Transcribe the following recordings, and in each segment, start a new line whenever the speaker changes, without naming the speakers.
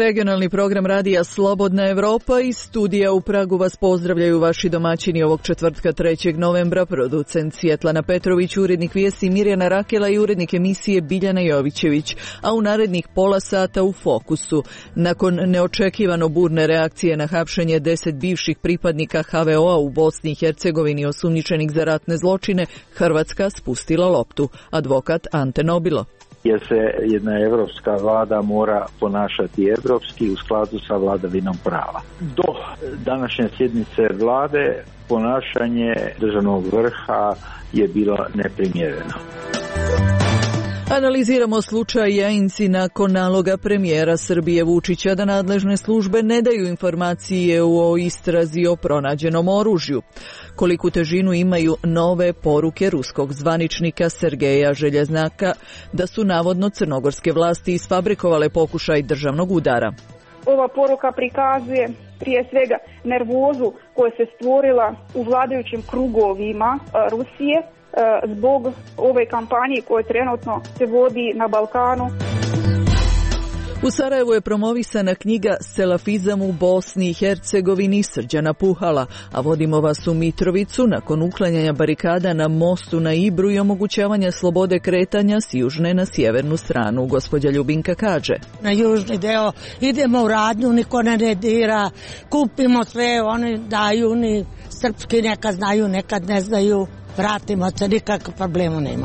Regionalni program radija Slobodna Evropa iz studija u Pragu vas pozdravljaju vaši domaćini ovog četvrtka 3. novembra, producent Svjetlana Petrović, urednik vijesti Mirjana Rakela i urednik emisije Biljana Jovićević, a u narednih pola sata u fokusu. Nakon neočekivano burne reakcije na hapšenje 10 bivših pripadnika HVO-a u Bosni i Hercegovini osumnjičenih za ratne zločine, Hrvatska spustila loptu. Advokat Ante Nobilo.
Jer se jedna evropska vlada mora ponašati evropski u skladu sa vladavinom prava. Do današnje sjednice vlade ponašanje državnog vrha je bilo neprimjereno.
Analiziramo slučaj Jajinci nakon naloga premijera Srbije Vučića da nadležne službe ne daju informacije o istrazi o pronađenom oružju. Koliku težinu imaju nove poruke ruskog zvaničnika Sergeja Željeznaka da su navodno crnogorske vlasti isfabrikovale pokušaj državnog udara.
Ova poruka prikazuje prije svega nervozu koja se stvorila u vladajućim krugovima Rusije zbog ove kampanje koje trenutno se vodi na Balkanu.
U Sarajevu je promovisana knjiga Selafizam u Bosni i Hercegovini Srđana Puhala, a vodimo vas u Mitrovicu nakon uklanjanja barikada na mostu na Ibru i omogućavanja slobode kretanja s južne na sjevernu stranu. Gospođa Ljubinka kaže:
na južni deo idemo u radnju, niko ne dira, kupimo sve, oni daju, ni srpski nekad znaju, nekad ne znaju, vratimo se, nikakve problema nema.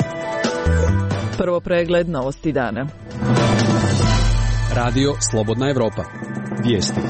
Prvo pregled novosti dana.
Radio Slobodna Evropa. Vijesti.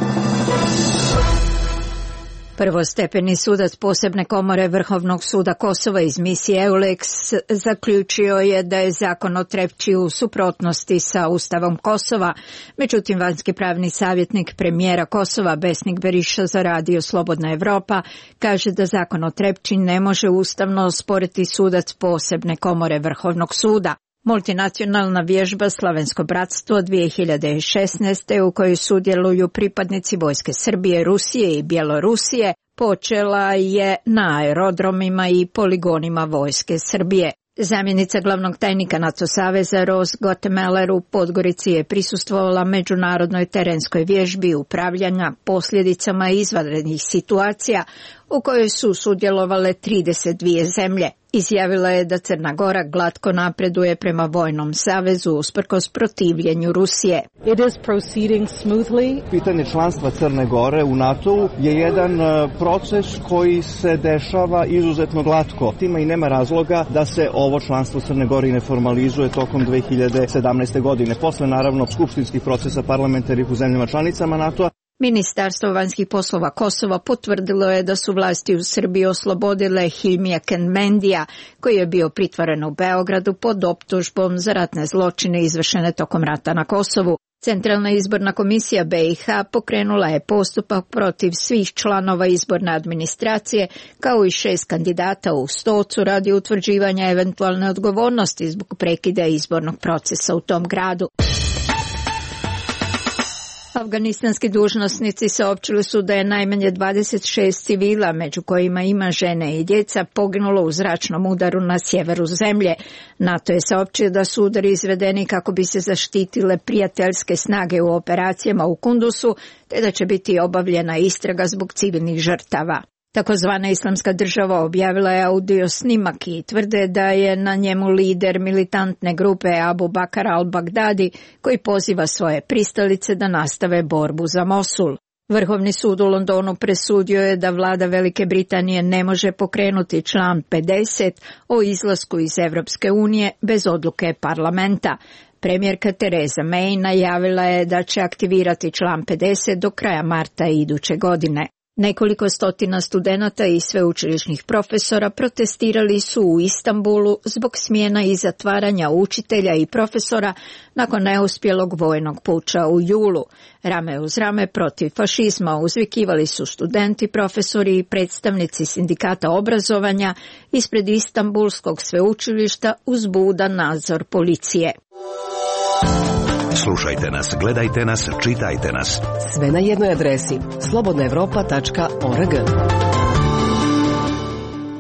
Prvostepeni sudac posebne komore Vrhovnog suda Kosova iz misije EULEX zaključio je da je zakon o Trepči u suprotnosti sa Ustavom Kosova. Međutim, vanjski pravni savjetnik premijera Kosova Besnik Beriša za radio Slobodna Evropa kaže da zakon o Trepči ne može ustavno osporiti sudac posebne komore Vrhovnog suda. Multinacionalna vježba Slavensko bratstvo 2016. u kojoj sudjeluju pripadnici vojske Srbije, Rusije i Bjelorusije počela je na aerodromima i poligonima vojske Srbije. Zamjenica glavnog tajnika NATO saveza Ros Gottemeller u Podgorici je prisustvovala međunarodnoj terenskoj vježbi upravljanja posljedicama izvanrednih situacija u kojoj su sudjelovale 32 zemlje. Izjavila je da Crna Gora glatko napreduje prema vojnom savezu usprkos protivljenju Rusije.
It is proceeding smoothly.
Pitanje članstva Crne Gore u NATO je jedan proces koji se dešava izuzetno glatko. Tima i nema razloga da se ovo članstvo Crne Gore ne formalizuje tokom 2017. godine. Posle naravno skupštinskih procesa parlamentarnih u zemljama članicama NATO-a.
Ministarstvo vanjskih poslova Kosova potvrdilo je da su vlasti u Srbiji oslobodile Hilmija Kenmendija, koji je bio pritvoren u Beogradu pod optužbom za ratne zločine izvršene tokom rata na Kosovu. Centralna izborna komisija BiH pokrenula je postupak protiv svih članova izborne administracije, kao i 6 kandidata u Stocu radi utvrđivanja eventualne odgovornosti zbog prekida izbornog procesa u tom gradu. Afganistanski dužnosnici saopćili su da je najmanje 26 civila, među kojima ima žene i djeca, poginulo u zračnom udaru na sjeveru zemlje. NATO je saopćio da su udari izvedeni kako bi se zaštitile prijateljske snage u operacijama u Kundusu, te da će biti obavljena istraga zbog civilnih žrtava. Takozvana Islamska država objavila je audio snimak i tvrde da je na njemu lider militantne grupe Abu Bakar al-Baghdadi, koji poziva svoje pristalice da nastave borbu za Mosul. Vrhovni sud u Londonu presudio je da vlada Velike Britanije ne može pokrenuti član 50 o izlasku iz Evropske unije bez odluke parlamenta. Premijerka Theresa May najavila je da će aktivirati član 50 do kraja marta iduće godine. Nekoliko stotina studenata i sveučilišnih profesora protestirali su u Istanbulu zbog smjena i zatvaranja učitelja i profesora nakon neuspjelog vojnog puča u julu. Rame uz rame protiv fašizma uzvikivali su studenti, profesori i predstavnici sindikata obrazovanja ispred Istanbulskog sveučilišta uz budan nadzor policije.
Slušajte nas, gledajte nas, čitajte nas.
Sve na jednoj adresi slobodnaevropa.org.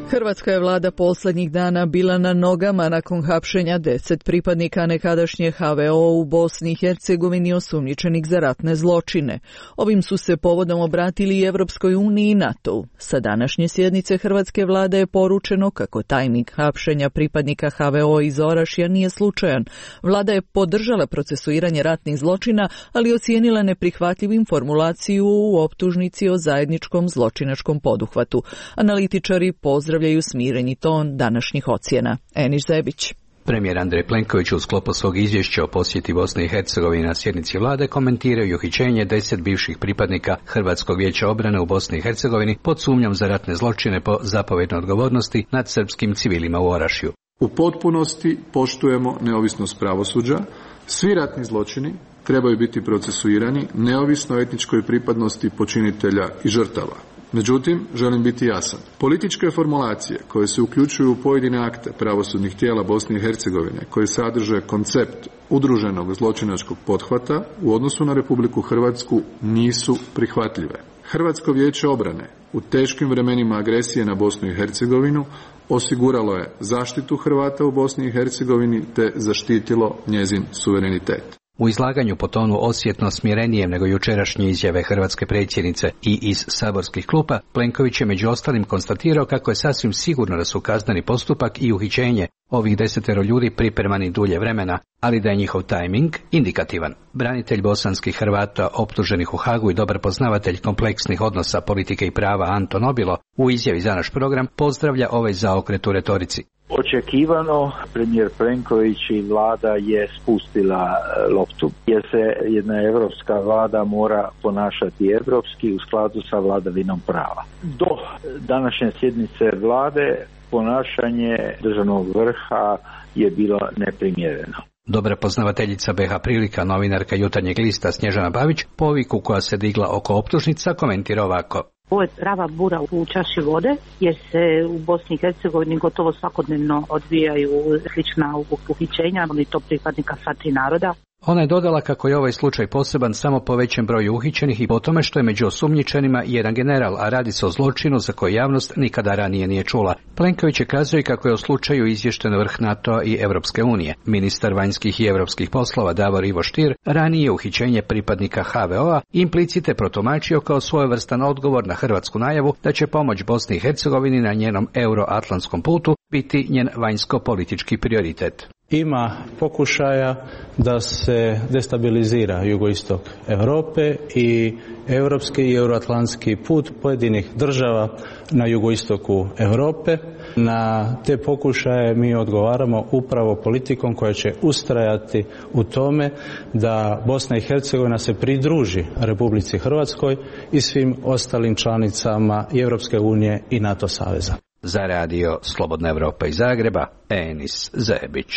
Hrvatska je vlada posljednjih dana bila na nogama nakon hapšenja 10 pripadnika nekadašnje HVO u Bosni i Hercegovini osumnjičenih za ratne zločine. Ovim su se povodom obratili i Evropskoj uniji i NATO-u. Sa današnje sjednice hrvatske vlade je poručeno kako tajming hapšenja pripadnika HVO iz Orašja nije slučajan. Vlada je podržala procesuiranje ratnih zločina, ali ocijenila neprihvatljivim formulaciju u optužnici o zajedničkom zločinačkom poduhvatu. Analitičari pozdravljaju smireni ton današnjih ocjena. Eniš Zebić.
Premijer Andrej Plenković u sklopu svog izvješća o posjeti Bosne i Hercegovine na sjednici vlade komentiraju uhićenje 10 bivših pripadnika Hrvatskog vijeća obrane u Bosni i Hercegovini pod sumnjom za ratne zločine po zapovjednoj odgovornosti nad srpskim civilima u Orašju.
U potpunosti poštujemo neovisnost pravosuđa. Svi ratni zločini trebaju biti procesuirani neovisno o etničkoj pripadnosti počinitelja i žrtava. Međutim, želim biti jasan. Političke formulacije koje se uključuju u pojedine akte pravosudnih tijela Bosne i Hercegovine, koji sadrže koncept udruženog zločinačkog pothvata u odnosu na Republiku Hrvatsku nisu prihvatljive. Hrvatsko vijeće obrane u teškim vremenima agresije na Bosnu i Hercegovinu osiguralo je zaštitu Hrvata u Bosni i Hercegovini te zaštitilo njezin suverenitet.
U izlaganju po tonu osjetno smirenijem nego jučerašnje izjave hrvatske predsjednice i iz saborskih klupa, Plenković je među ostalim konstatirao kako je sasvim sigurno da su kazneni postupak i uhićenje ovih 10 ljudi pripremani dulje vremena, ali da je njihov tajming indikativan. Branitelj bosanskih Hrvata optuženih u Hagu i dobar poznavatelj kompleksnih odnosa politike i prava Anton Obilo u izjavi za naš program pozdravlja ovaj zaokret u retorici.
Očekivano, premijer Plenković i vlada je spustila loptu, jer se jedna evropska vlada mora ponašati evropski u skladu sa vladavinom prava. Do današnje sjednice vlade ponašanje državnog vrha je bilo neprimjereno.
Dobra poznavateljica BiH prilika, novinarka Jutarnjeg lista Snježana Bavić, poviku koja se digla oko optužnica komentira ovako.
Ovo je prava bura u čaši vode, jer se u Bosni i Hercegovini gotovo svakodnevno odvijaju slična uhićenja, i to pripadnika sva tri naroda.
Ona je dodala kako je ovaj slučaj poseban samo po većem broju uhićenih i po tome što je među osumnjičenima jedan general, a radi se o zločinu za koji javnost nikada ranije nije čula. Plenković je kazao i kako je o slučaju izvješten vrh NATO i Europske unije. Ministar vanjskih i europskih poslova Davor Ivo Stier ranije uhićenje pripadnika HVO-a implicite protumačio kao svojevrstan odgovor na hrvatsku najavu da će pomoć Bosni i Hercegovini na njenom euroatlantskom putu biti njen vanjsko-politički prioritet.
Ima pokušaja da se destabilizira jugoistok Europe i europski i euroatlantski put pojedinih država na jugoistoku Europe. Na te pokušaje mi odgovaramo upravo politikom koja će ustrajati u tome da Bosna i Hercegovina se pridruži Republici Hrvatskoj i svim ostalim članicama i Europske unije i NATO saveza.
Za radio Slobodna Evropa iz Zagreba, Enis Zebić.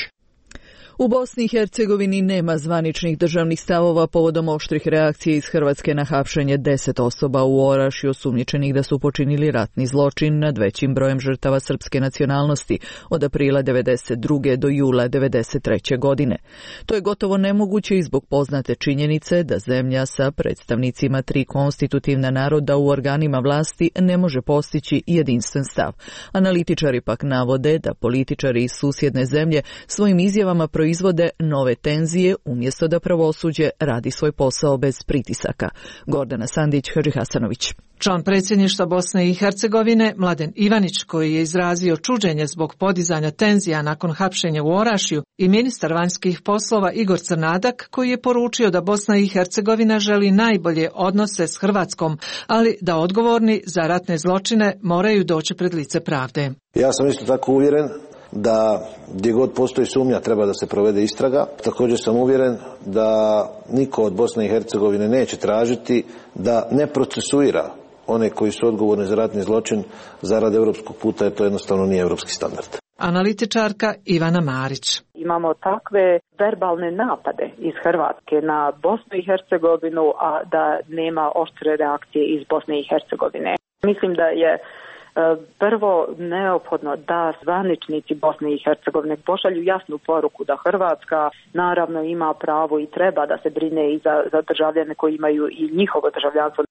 U Bosni i Hercegovini nema zvaničnih državnih stavova povodom oštrih reakcija iz Hrvatske na hapšenje 10 osoba u Orašju osumnjičenih da su počinili ratni zločin nad većim brojem žrtava srpske nacionalnosti od aprila 1992. do jula 1993. godine. To je gotovo nemoguće i zbog poznate činjenice da zemlja sa predstavnicima 3 konstitutivna naroda u organima vlasti ne može postići jedinstven stav. Analitičari pak navode da političari iz susjedne zemlje svojim izjavama proizvode nove tenzije umjesto da pravosuđe radi svoj posao bez pritisaka. Gordana Sandić, Hadži Hasanović.
Član predsjedništva Bosne i Hercegovine Mladen Ivanić, koji je izrazio čuđenje zbog podizanja tenzija nakon hapšenja u Orašju, i ministar vanjskih poslova Igor Crnadak, koji je poručio da Bosna i Hercegovina želi najbolje odnose s Hrvatskom, ali da odgovorni za ratne zločine moraju doći pred lice pravde.
Ja sam isto tako uvjeren da gdje god postoji sumnja treba da se provede istraga. Također sam uvjeren da niko od Bosne i Hercegovine neće tražiti da ne procesuira one koji su odgovorni za ratni zločin zarad europskog puta, jer to jednostavno nije europski standard.
Analitičarka Ivana Marić.
Imamo takve verbalne napade iz Hrvatske na Bosnu i Hercegovinu, a da nema oštre reakcije iz Bosne i Hercegovine. Mislim da je prvo neophodno da zvaničnici Bosne i Hercegovine pošalju jasnu poruku da Hrvatska naravno ima pravo i treba da se brine i za državljane koji imaju i njihovo državljanstvo.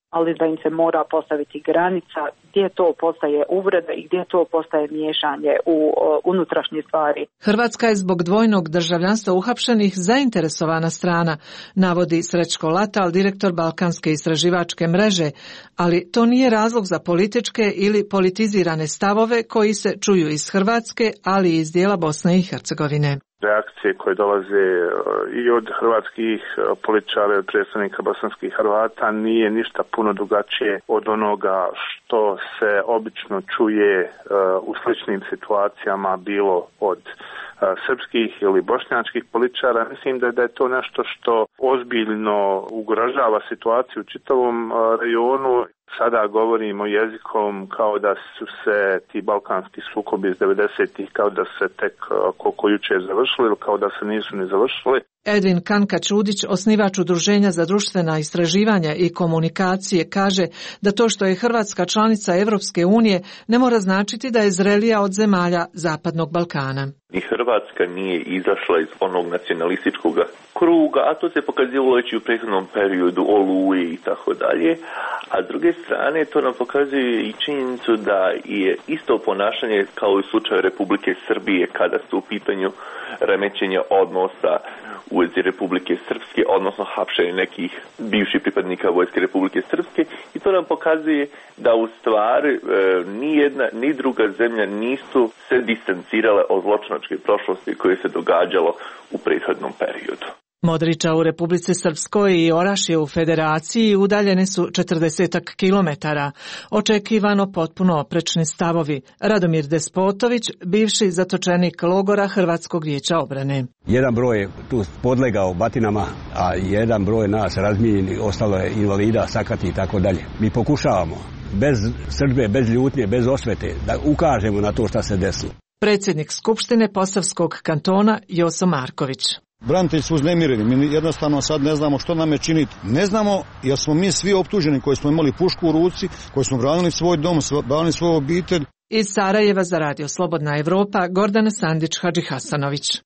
ali da im se mora postaviti granica gdje to postaje uvreda i gdje to postaje miješanje u unutrašnje stvari.
Hrvatska je zbog dvojnog državljanstva uhapšenih zainteresovana strana, navodi Srećko Latal, direktor Balkanske istraživačke mreže, ali to nije razlog za političke ili politizirane stavove koji se čuju iz Hrvatske, ali i iz dijela Bosne i Hercegovine.
Reakcije koje dolaze i od hrvatskih političara i od predstavnika bosanskih Hrvata nije ništa puno drugačije od onoga što se obično čuje u sličnim situacijama, bilo od srpskih ili bošnjačkih političara. Mislim da je to nešto što ozbiljno ugrožava situaciju u čitavom rajonu. Sada govorimo jezikom kao da su se ti balkanski sukobi iz 90-ih kao da se tek koliko jučer završili ili kao da se nisu ni završili.
Edvin Kanka-Čudić, osnivač Udruženja za društvena istraživanja i komunikacije, kaže da to što je Hrvatska članica Evropske unije ne mora značiti da je zrelija od zemalja Zapadnog Balkana.
Ni Hrvatska nije izašla iz onog nacionalističkog kruga, a to se pokazivalo već i u prethodnom periodu Oluje i tako dalje. A s druge strane to nam pokazuje i činjenicu da je isto ponašanje kao i u slučaju Republike Srbije kada su u pitanju remećenja odnosa u vezi Republike Srpske, odnosno hapšenje nekih bivših pripadnika Vojske Republike Srpske, i to nam pokazuje da u stvari ni jedna ni druga zemlja nisu se distancirale od zločinačke prošlosti koje se događalo u prethodnom periodu.
Modriča u Republici Srpskoj i Orašje u Federaciji udaljene su 40 kilometara. Očekivano potpuno oprečni stavovi. Radomir Despotović, bivši zatočenik logora Hrvatskog vijeća obrane.
Jedan broj je tu podlegao batinama, a jedan broj nas razmijenjeni, ostalo je invalida, sakati i tako dalje. Mi pokušavamo bez srdbe, bez ljutnje, bez osvete da ukažemo na to šta se desilo.
Predsjednik Skupštine Posavskog kantona Joso Marković.
Branitelji su uznemireni, mi jednostavno sad ne znamo što nam je činiti. Ne znamo jer smo mi svi optuženi koji smo imali pušku u ruci, koji smo branili svoj dom, branili svoju obitelj.
Iz Sarajeva za Radio Slobodna Evropa, Gordana Sandić-Hadžihasanović.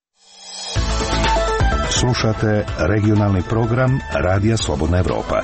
Slušate regionalni program Radija Slobodna Evropa.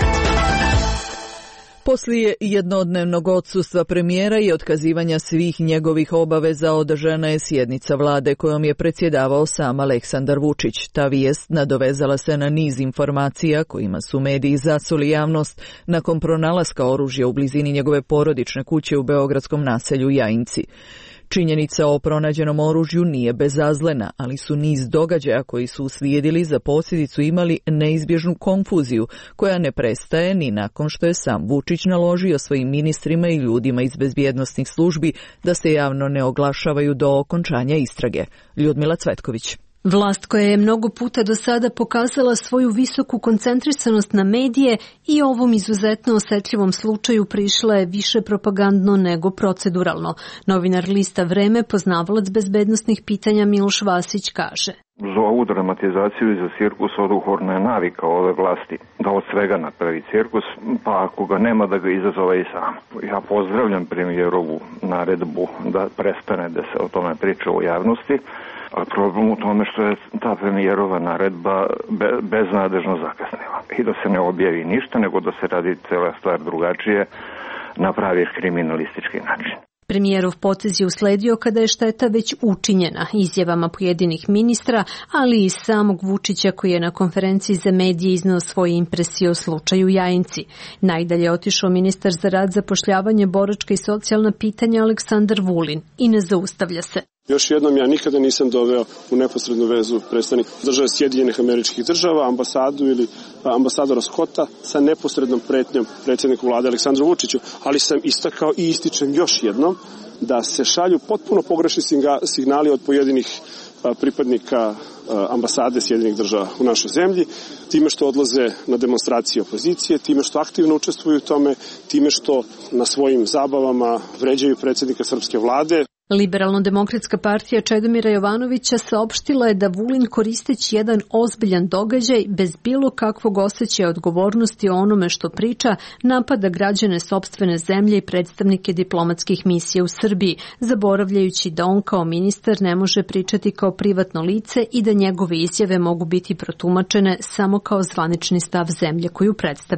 Poslije jednodnevnog odsustva premijera i otkazivanja svih njegovih obaveza održana je sjednica vlade kojom je predsjedavao sam Aleksandar Vučić. Ta vijest nadovezala se na niz informacija kojima su mediji zasuli javnost nakon pronalaska oružja u blizini njegove porodične kuće u beogradskom naselju Jajinci. Činjenica o pronađenom oružju nije bezazlena, ali su niz događaja koji su uslijedili za posljedicu imali neizbježnu konfuziju, koja ne prestaje ni nakon što je sam Vučić naložio svojim ministrima i ljudima iz bezbjednosnih službi da se javno ne oglašavaju do okončanja istrage. Ljudmila Cvetković.
Vlast koja je mnogo puta do sada pokazala svoju visoku koncentrisanost na medije i ovom izuzetno osetljivom slučaju prišla je više propagandno nego proceduralno. Novinar lista Vreme, poznavalac bezbednosnih pitanja Miloš Vasić kaže.
Za ovu dramatizaciju i za cirkus oduhorna je navika ove vlasti da od svega napravi cirkus, pa ako ga nema da ga izazove i sam. Ja pozdravljam premijerovu naredbu da prestane da se o tome priča u javnosti, ali problem u tome što je ta premijerova naredba beznadežno zakasnila i da se ne objavi ništa, nego da se radi cela stvar drugačije na pravi kriminalistički način.
Premijerov potez je usledio kada je šteta već učinjena izjavama pojedinih ministra, ali i samog Vučića koji je na konferenciji za medije izneo svoje impresije o slučaju Jajinci. Najdalje otišao ministar za rad, zapošljavanje, boračka i socijalna pitanja Aleksandar Vulin i ne zaustavlja se.
Još jednom, ja nikada nisam doveo u neposrednu vezu predstavnik države Sjedinjenih Američkih Država, ambasadu ili ambasadora Scotta sa neposrednom pretnjom predsjedniku vlade Aleksandru Vučiću, ali sam istakao i ističem još jednom da se šalju potpuno pogrešni signali od pojedinih pripadnika ambasade Sjedinjenih Država u našoj zemlji, time što odlaze na demonstracije opozicije, time što aktivno učestvuju u tome, time što na svojim zabavama vređaju predsjednika srpske vlade.
Liberalno-demokratska partija Čedomira Jovanovića saopštila je da Vulin, koristeći jedan ozbiljan događaj bez bilo kakvog osjećaja odgovornosti o onome što priča, napada građane sopstvene zemlje i predstavnike diplomatskih misija u Srbiji, zaboravljajući da on kao ministar ne može pričati kao privatno lice i da njegove izjave mogu biti protumačene samo kao zvanični stav zemlje koju predstavlja.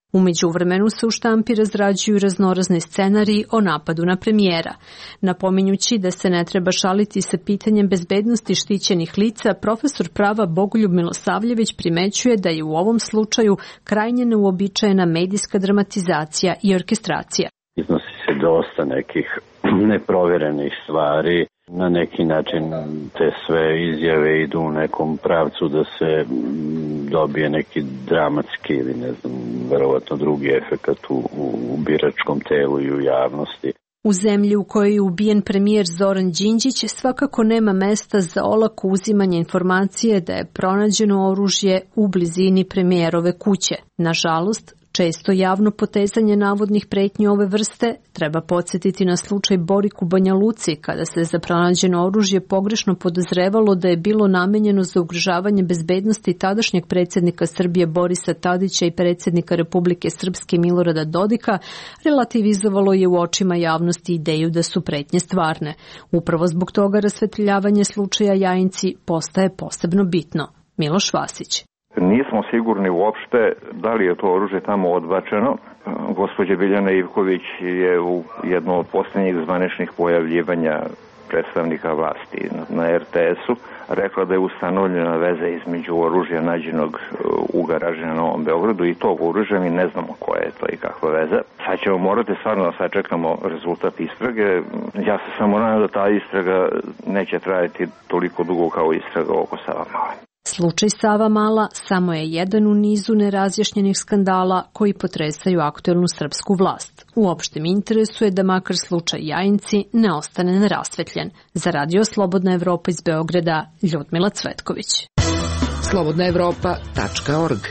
U međuvremenu se u štampi razrađuju raznorazni scenariji o napadu na premijera. Napominjući da se ne treba šaliti sa pitanjem bezbednosti štićenih lica, profesor prava Bogoljub Milosavljević primećuje da je u ovom slučaju krajnje neuobičajena medijska dramatizacija i orkestracija.
Iznosi se dosta nekih neprovjerenih stvari. Na neki način te sve izjave idu u nekom pravcu da se dobije neki dramatski ili ne znam, verovatno drugi efekat u biračkom telu i u javnosti.
U zemlji u kojoj je ubijen premijer Zoran Đinđić svakako nema mesta za olako uzimanje informacije da je pronađeno oružje u blizini premijerove kuće. Nažalost, često javno potezanje navodnih pretnji ove vrste treba podsjetiti na slučaj Borik u Banja Luci, kada se za pronađeno oružje pogrešno podozrevalo da je bilo namenjeno za ugrožavanje bezbednosti tadašnjeg predsjednika Srbije Borisa Tadića i predsjednika Republike Srpske Milorada Dodika, relativizovalo je u očima javnosti ideju da su pretnje stvarne. Upravo zbog toga rasvetljavanje slučaja Jajinci postaje posebno bitno. Miloš Vasić.
Nismo sigurni uopšte da li je to oružje tamo odbačeno. Gospođa Biljana Ivković je u jednom od posljednjih zvaničnih pojavljivanja predstavnika vlasti na RTS-u rekla da je ustanovljena veza između oružja nađenog u garaži na Novom Beogradu i tog oružja. Mi ne znamo koja je to i kakva veza. Sad ćemo morati stvarno da sačekamo rezultat istrage. Ja se samo nadam da ta istraga neće trajati toliko dugo kao istraga oko Savamale.
Slučaj Savamala samo je jedan u nizu nerazjašnjenih skandala koji potresaju aktuelnu srpsku vlast. U opštem interesu je da makar slučaj Jajinci ne ostane nerasvetljen. Za Radio Slobodna Evropa iz Beograda, Ljudmila Cvetković.
slobodnaevropa.org.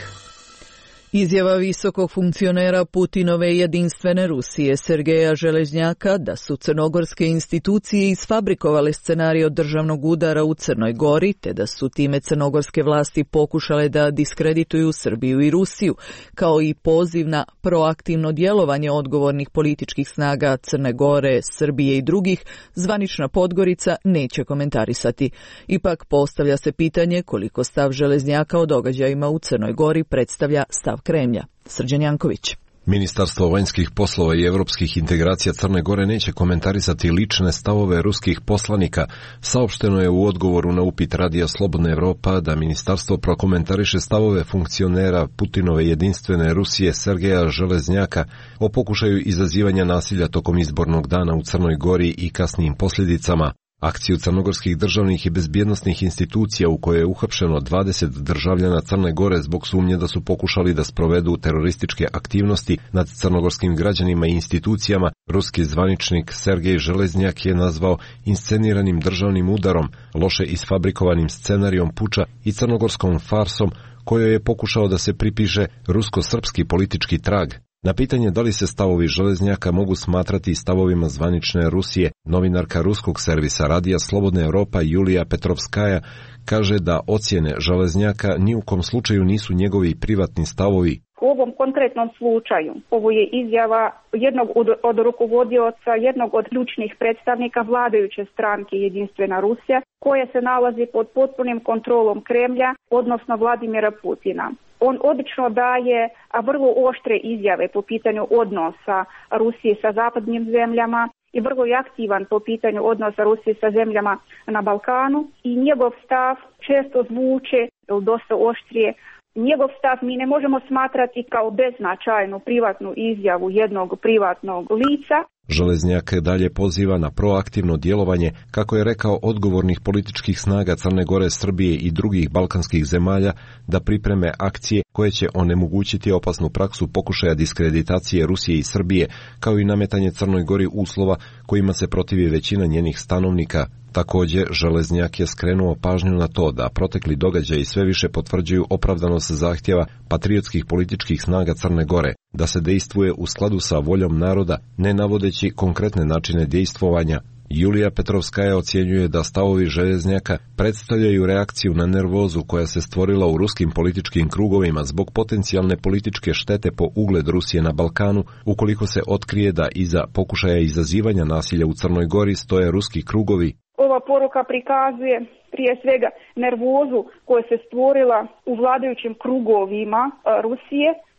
Izjava visokog funkcionera Putinove jedinstvene Rusije Sergeja Železnjaka da su crnogorske institucije isfabrikovale scenarij državnog udara u Crnoj Gori, te da su time crnogorske vlasti pokušale da diskredituju Srbiju i Rusiju, kao i poziv na proaktivno djelovanje odgovornih političkih snaga Crne Gore, Srbije i drugih, zvanična Podgorica neće komentarisati. Ipak postavlja se pitanje koliko stav Železnjaka o događajima u Crnoj Gori predstavlja stav Kremlja. Srđan Janković.
Ministarstvo vanjskih poslova i europskih integracija Crne Gore neće komentarisati lične stavove ruskih poslanika. Saopšteno je u odgovoru na upit Radija Slobodna Evropa da ministarstvo prokomentariše stavove funkcionera Putinove jedinstvene Rusije Sergeja Železnjaka o pokušaju izazivanja nasilja tokom izbornog dana u Crnoj Gori i kasnijim posljedicama. Akciju crnogorskih državnih i bezbjednosnih institucija u kojoj je uhapšeno 20 državljana Crne Gore zbog sumnje da su pokušali da sprovedu terorističke aktivnosti nad crnogorskim građanima i institucijama, ruski zvaničnik Sergej Železnjak je nazvao insceniranim državnim udarom, loše isfabrikovanim scenarijom puča i crnogorskom farsom kojoj je pokušao da se pripiše rusko-srpski politički trag. Na pitanje da li se stavovi Železnjaka mogu smatrati stavovima zvanične Rusije, novinarka ruskog servisa Radija Slobodna Evropa Julija Petrovskaja kaže da ocjene Železnjaka ni u kom slučaju nisu njegovi privatni stavovi.
U ovom konkretnom slučaju ovo je izjava jednog od rukovodioca, jednog od ključnih predstavnika vladajuće stranke Jedinstvena Rusija, koja se nalazi pod potpunim kontrolom Kremlja, odnosno Vladimira Putina. On obično daje vrlo oštre izjave po pitanju odnosa Rusije sa zapadnim zemljama i vrlo je aktivan po pitanju odnosa Rusije sa zemljama na Balkanu i njegov stav često zvuče dosta oštrije. Njegov stav mi ne možemo smatrati kao beznačajnu privatnu izjavu jednog privatnog lica.
Železnjak dalje poziva na proaktivno djelovanje, kako je rekao, odgovornih političkih snaga Crne Gore, Srbije i drugih balkanskih zemalja da pripreme akcije koje će onemogućiti opasnu praksu pokušaja diskreditacije Rusije i Srbije, kao i nametanje Crnoj Gori uslova kojima se protivi većina njenih stanovnika. Također, Železnjak je skrenuo pažnju na to da protekli događaji sve više potvrđuju opravdanost zahtjeva patriotskih političkih snaga Crne Gore, da se dejstvuje u skladu sa voljom naroda, ne navodeći konkretne načine dejstvovanja. Julija Petrovskaja ocjenjuje da stavovi Železnjaka predstavljaju reakciju na nervozu koja se stvorila u ruskim političkim krugovima zbog potencijalne političke štete po ugled Rusije na Balkanu, ukoliko se otkrije da iza pokušaja izazivanja nasilja u Crnoj Gori stoje ruski krugovi.
Ova poruka prikazuje prije svega nervozu koja se stvorila u vladajućim krugovima Rusije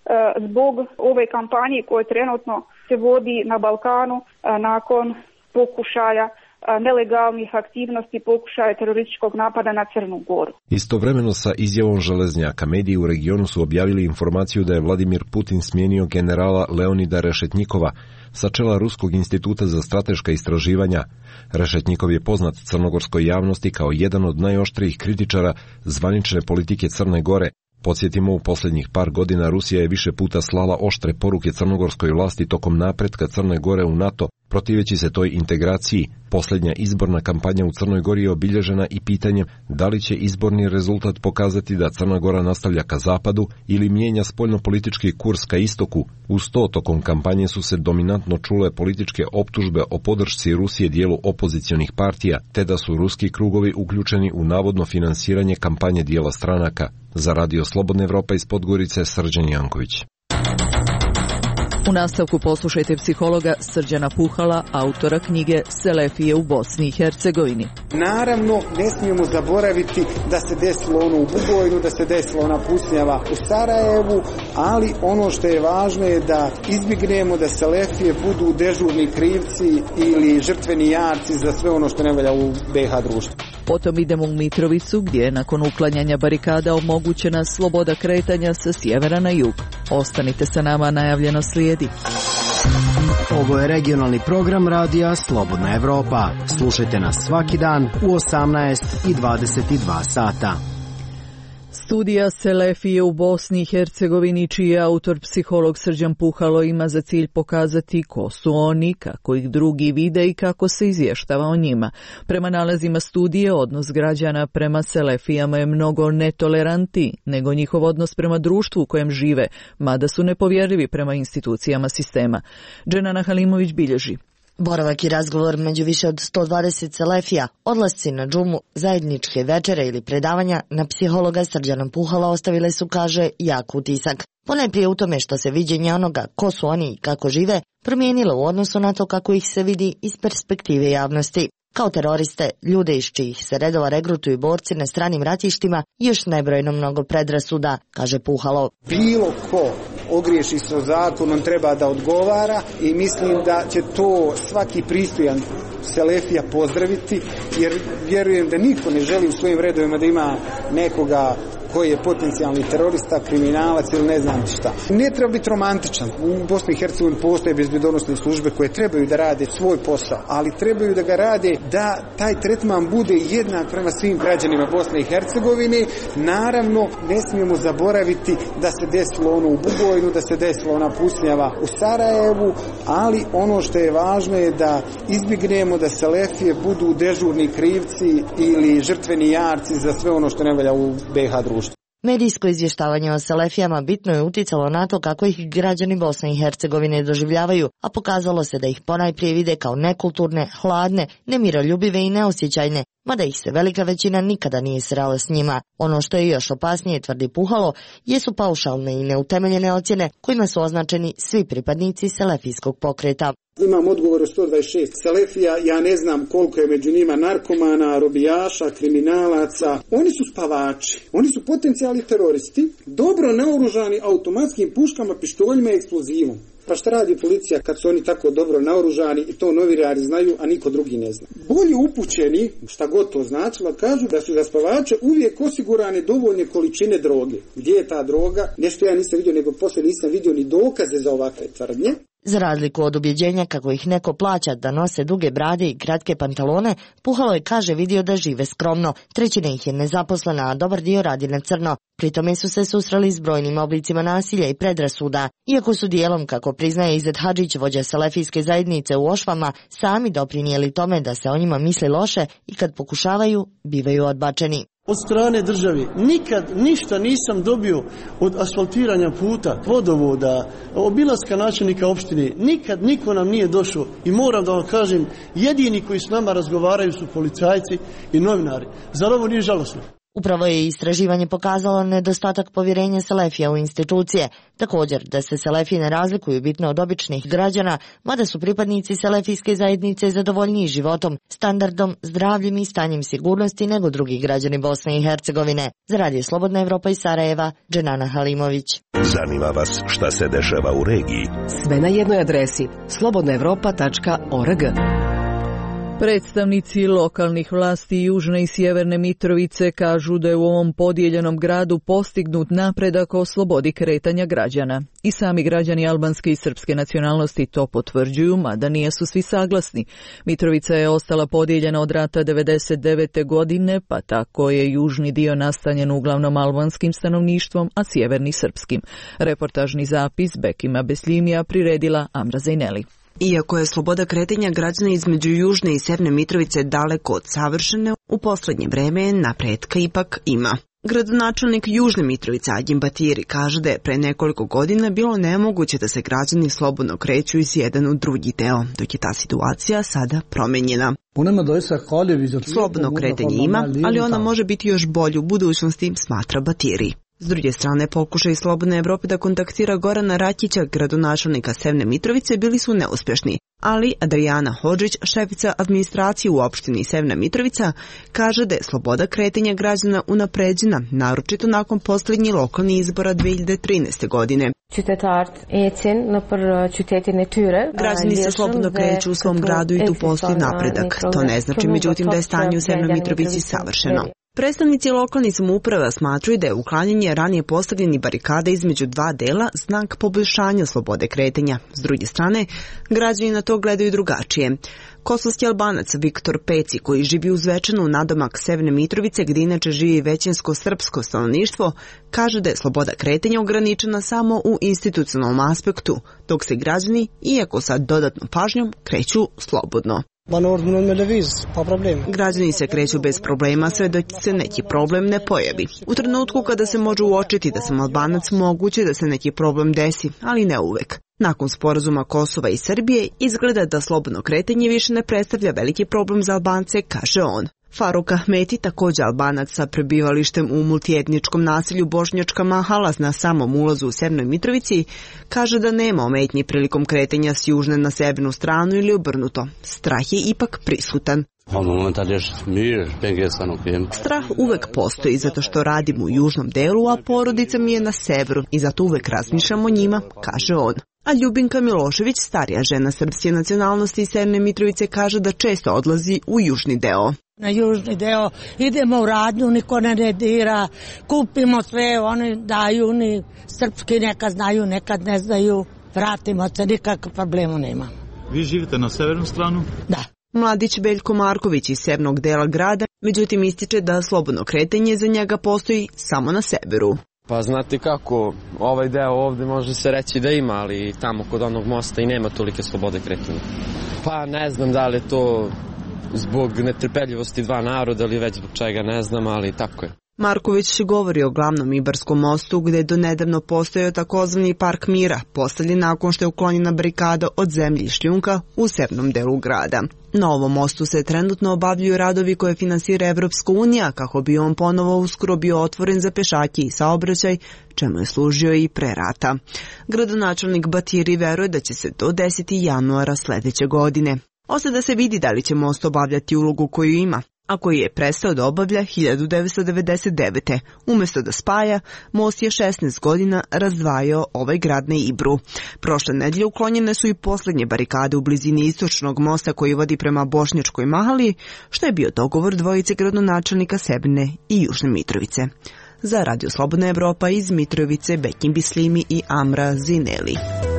zbog ove kampanje koje trenutno se vodi na Balkanu nakon pokušaja nelegalnih aktivnosti, pokušaja terorističkog napada na Crnu Goru.
Istovremeno sa izjavom Železnjaka, mediji u regionu su objavili informaciju da je Vladimir Putin smijenio generala Leonida Rešetnjikova sa čela Ruskog instituta za strateška istraživanja. Rešetnjikov je poznat crnogorskoj javnosti kao jedan od najoštrijih kritičara zvanične politike Crne Gore. Podsjetimo, u posljednjih par godina Rusija je više puta slala oštre poruke crnogorskoj vlasti tokom napretka Crne Gore u NATO, protiveći se toj integraciji. Posljednja izborna kampanja u Crnoj Gori je obilježena i pitanjem da li će izborni rezultat pokazati da Crna Gora nastavlja ka zapadu ili mijenja spoljnopolitički kurs ka istoku. Uz to, tokom kampanje su se dominantno čule političke optužbe o podršci Rusije dijelu opozicionih partija, te da su ruski krugovi uključeni u navodno finansiranje kampanje dijela stranaka. Za Radio Slobodna Evropa iz Podgorice, Srđan Janković.
U nastavku poslušajte psihologa Srđana Puhala, autora knjige Selefije u Bosni i Hercegovini.
Naravno, ne smijemo zaboraviti da se desilo ono u Bugojnu, da se desilo ona pucnjava u Sarajevu, ali ono što je važno je da izbjegnemo da Selefije budu dežurni krivci ili žrtveni jarci za sve ono što ne valja u BiH društvu.
Potom idemo u Mitrovicu, gdje je nakon uklanjanja barikada omogućena sloboda kretanja sa sjevera na jug. Ostanite sa nama, najavljeno slijedi.
Ovo je regionalni program radija Slobodna Evropa. Slušajte nas svaki dan u 18 i 22 sata.
Studija Selefije u Bosni i Hercegovini, čiji je autor psiholog Srđan Puhalo, ima za cilj pokazati ko su oni, kako ih drugi vide i kako se izvještava o njima. Prema nalazima studije, odnos građana prema Selefijama je mnogo netolerantniji nego njihov odnos prema društvu u kojem žive, mada su nepovjerljivi prema institucijama sistema. Dženana Halimović bilježi.
Boravak i razgovor među više od 120 selefija, odlasci na džumu, zajedničke večere ili predavanja na psihologa Srđana Puhala ostavile su, kaže, jak utisak. Ponajprije u tome što se viđenje onoga ko su oni i kako žive promijenilo u odnosu na to kako ih se vidi iz perspektive javnosti. Kao teroriste, ljude iz čijih se redova regrutuju borci na stranim ratištima i još nebrojno mnogo predrasuda, kaže Puhalo.
Bilo ko ogriješi se o zakon, on treba da odgovara i mislim da će to svaki pristojan selefija pozdraviti, jer vjerujem da niko ne želi u svojim redovima da ima nekoga koji je potencijalni terorista, kriminalac ili ne znam šta. Ne treba biti romantičan. U Bosni i Hercegovini postoje bezbjednosne službe koje trebaju da rade svoj posao, ali trebaju da ga rade da taj tretman bude jednak prema svim građanima Bosne i Hercegovine. Naravno, ne smijemo zaboraviti da se desilo ono u Bugojnu, da se desilo ona pucnjava u Sarajevu, ali ono što je važno je da izbjegnemo da selefije budu dežurni krivci ili žrtveni jarci za sve ono što ne valja u BiH društvu.
Medijsko izvještavanje o selefijama bitno je uticalo na to kako ih građani Bosne i Hercegovine doživljavaju, a pokazalo se da ih ponajprije vide kao nekulturne, hladne, nemiroljubive i neosjećajne, mada ih se velika većina nikada nije srela s njima. Ono što je još opasnije, tvrdi Puhalo, jesu paušalne i neutemeljene ocjene kojima su označeni svi pripadnici selefijskog pokreta.
Imam odgovor od 126 selefija, ja ne znam koliko je među njima narkomana, robijaša, kriminalaca. Oni su spavači, oni su potencijalni teroristi, dobro naoružani automatskim puškama, pištoljima i eksplozivom. Pa šta radi policija kad su oni tako dobro naoružani i to novinari znaju, a niko drugi ne zna? Bolji upućeni, šta god to značilo, kažu da su za spavače uvijek osigurane dovoljne količine droge. Gdje je ta droga? Nešto ja nisam vidio, nego poslije nisam vidio ni dokaze za ovakve tvrdnje.
Za razliku od ubjeđenja kako ih neko plaća da nose duge brade i kratke pantalone, Puhalo je, kaže, vidio da žive skromno. Trećina ih je nezaposlena, a dobar dio radi na crno. Pritome su se susreli s brojnim oblicima nasilja i predrasuda. Iako su dijelom, kako priznaje Izet Hadžić, vođa selefijske zajednice u Ošvama, sami doprinijeli tome da se o njima misli loše i kad pokušavaju, bivaju odbačeni.
Od strane države nikad ništa nisam dobio od asfaltiranja puta, vodovoda, obilaska načelnika opštine. Nikad niko nam nije došao i moram da vam kažem, jedini koji s nama razgovaraju su policajci i novinari. Zar ovo nije žalosno?
Upravo je istraživanje pokazalo nedostatak povjerenja selefija u institucije, također da se selefiji ne razlikuju bitno od običnih građana, mada su pripadnici selefijske zajednice zadovoljniji životom, standardom, zdravljem i stanjem sigurnosti nego drugi građani Bosne i Hercegovine. Za Radio Slobodna Evropa iz Sarajeva, Dženana Halimović.
Zanima vas šta se dešava u regiji?
Sve na jednoj adresi slobodnaevropa.org.
Predstavnici lokalnih vlasti Južne i Sjeverne Mitrovice kažu da je u ovom podijeljenom gradu postignut napredak o slobodi kretanja građana. I sami građani albanske i srpske nacionalnosti to potvrđuju, mada nisu svi saglasni. Mitrovica je ostala podijeljena od rata 1999. godine, pa tako je južni dio nastanjen uglavnom albanskim stanovništvom, a sjeverni srpskim. Reportažni zapis Bekima Besljimija priredila Amra Zajneli.
Iako je sloboda kretanja građana između Južne i Sjeverne Mitrovice daleko od savršene, u posljednje vreme napretka ipak ima. Gradonačelnik Južne Mitrovice Agim Batiri kaže da je pre nekoliko godina bilo nemoguće da se građani slobodno kreću iz jedan u drugi deo, dok je ta situacija sada promenjena. Slobodno kretanje ima, ali ona može biti još bolje u budućnosti, smatra Batiri. S druge strane, pokušaj Slobodne Evrope da kontaktira Gorana Rakića, gradonačelnika Severne Mitrovice, bili su neuspješni. Ali Adriana Hodžić, šefica administracije u opštini Severna Mitrovica, kaže da je sloboda kretanja građana unapređena, naročito nakon posljednjih lokalnih izbora 2013. godine. Građani se slobodno kreću u svom gradu i tu postoji napredak. To ne znači, međutim, da je stanje u Severnoj Mitrovici savršeno. Predstavnici lokalnih samouprava smatruju da je uklanjanje ranije postavljenih barikada između dva dela znak poboljšanja slobode kretanja. S druge strane, građani na to gledaju drugačije. Kosovski Albanac Viktor Peci, koji živi uz Zvečanu nadomak Severne Mitrovice, gdje inače živi većinsko srpsko stanovništvo, kaže da je sloboda kretanja ograničena samo u institucionalnom aspektu, dok se građani, iako sa dodatnom pažnjom, kreću slobodno. Građani se kreću bez problema sve dok se neki problem ne pojavi. U trenutku kada se može uočiti da sam Albanac, moguće da se neki problem desi, ali ne uvek. Nakon sporazuma Kosova i Srbije izgleda da slobodno kretanje više ne predstavlja veliki problem za Albance, kaže on. Faruk Ahmeti, također Albanac sa prebivalištem u multietničkom naselju Bošnjačka Mahala na samom ulazu u Severnoj Mitrovici, kaže da nema ometnji prilikom kretanja s južne na severnu stranu ili obrnuto. Strah je ipak prisutan. Strah uvek postoji zato što radim u južnom delu, a porodica mi je na severu i zato uvek razmišljam o njima, kaže on. A Ljubinka Milošević, starija žena srpske nacionalnosti iz Severne Mitrovice, kaže da često odlazi u južni deo.
Na južni deo idemo u radnju, niko ne dira, kupimo sve, oni daju, oni srpski nekad znaju, nekad ne znaju, vratimo se, nikakve problema nema.
Vi živite na severnu stranu?
Da.
Mladić Veljko Marković iz severnog dela grada, međutim ističe da slobodno kretanje za njega postoji samo na severu.
Pa znate kako, ovaj deo ovdje može se reći da ima, ali tamo kod onog mosta i nema tolike slobode kretanja. Pa ne znam da li je to zbog netrpeljivosti dva naroda ili već zbog čega, ne znam, ali tako je.
Marković govori o glavnom Ibarskom mostu gdje je donedavno postojao takozvani park mira, postavljen nakon što je uklonjena barikada od zemlje i šljunka u severnom delu grada. Na ovom mostu se trenutno obavljaju radovi koje finansira Evropska unija kako bi on ponovo uskoro bio otvoren za pešake i saobraćaj, čemu je služio i pre rata. Gradonačelnik Batiri veruje da će se to desiti januara sljedeće godine. Ostaje da se vidi da li će most obavljati ulogu koju ima, a koji je prestao da obavlja 1999. Umjesto da spaja, most je 16 godina razdvajao ovaj grad na Ibru. Prošle nedelje uklonjene su i posljednje barikade u blizini istočnog mosta koji vodi prema Bošnjačkoj Mahali, što je bio dogovor dvojice gradonačelnika Severne i Južne Mitrovice. Za Radio Slobodna Evropa iz Mitrovice, Bekim Bislimi i Amra Zineli.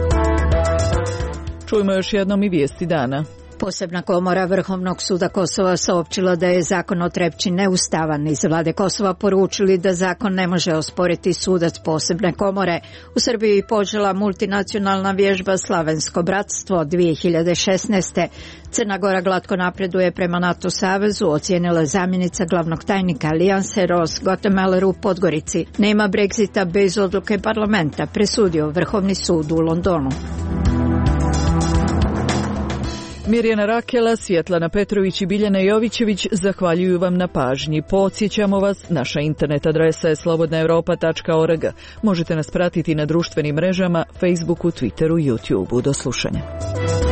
Čujemo još jednom i vijesti dana.
Posebna komora Vrhovnog suda Kosova saopćila da je zakon o Trepči neustavan. Iz vlade Kosova poručili da zakon ne može osporiti sudac posebne komore. U Srbiji počela multinacionalna vježba Slavensko bratstvo 2016. Crna Gora glatko napreduje prema NATO savezu, ocijenila zamjenica glavnog tajnika Alijanse Ros Gotemeller u Podgorici. Nema Brexita bez odluke parlamenta, presudio Vrhovni sud u Londonu.
Mirjana Rakela, Svjetlana Petrović i Biljana Jovićević zahvaljuju vam na pažnji. Podsjećamo vas, naša internet adresa je slobodnaevropa.org. Možete nas pratiti na društvenim mrežama, Facebooku, Twitteru, YouTubeu. Do slušanja.